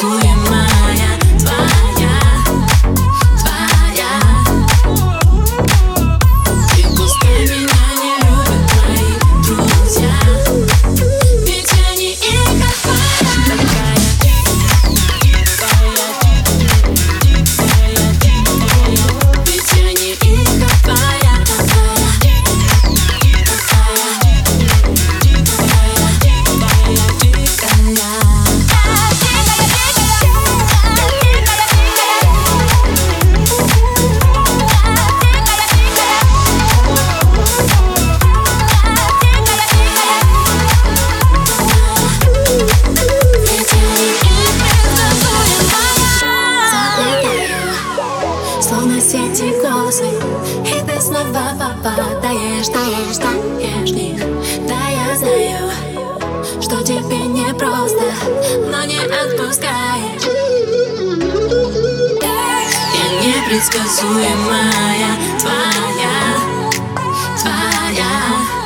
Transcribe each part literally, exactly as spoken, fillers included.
непредсказуемая, твоя, твоя. И пускай меня не любят твои друзья, ведь я не их, а твоя. Такая дикая, дикая, дикая, ведь я не их, а твоя. Такая словно сети косы, и ты снова попадаешь, даешь, даешь них. Да, я знаю, что тебе непросто, но не отпускаешь. Я непредсказуемая, твоя, твоя.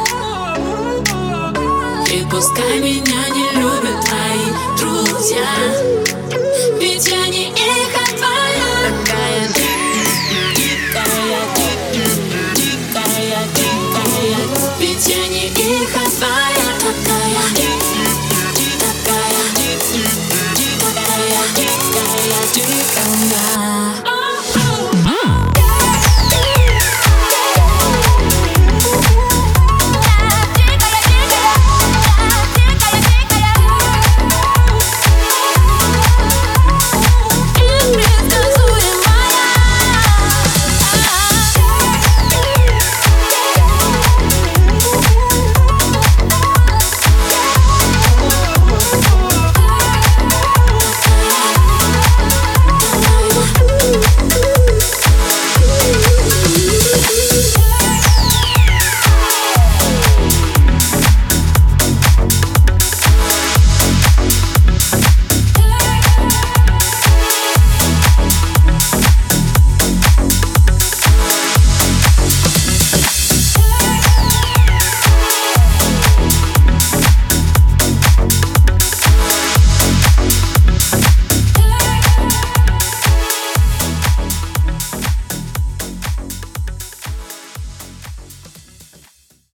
И пускай меня не любят твои друзья, ведь я не их, а твоя. Такая дикая, дикая, дикая, ведь я не их, а твоя. Такая, такая, дикая, дикая, дикая.